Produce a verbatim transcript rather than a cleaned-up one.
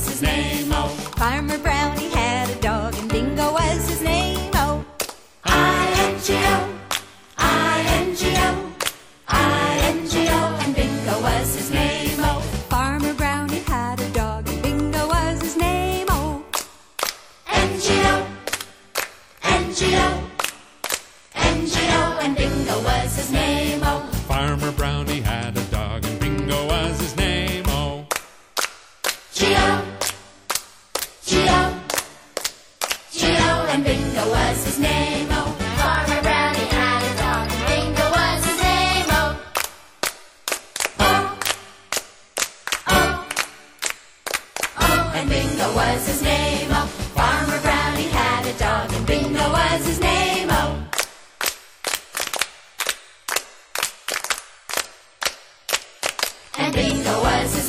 was his name, oh. Farmer Brownie had a dog and Bingo was his name, oh. I N G O, I N G O, I N G O, and Bingo was his name, oh. Farmer Brownie had a dog and Bingo was his name, oh. N G O, N G O, N G O, and Bingo was his name, oh. Farmer Brownie had a dog and Bingo was his name, oh. G O, G O, G O, and Bingo was his name, oh. Farmer Brownie had a dog and Bingo was his name, oh. Oh, oh, oh, and Bingo was his name, oh. Farmer Brownie had a dog and Bingo was his name, oh. And Bingo was his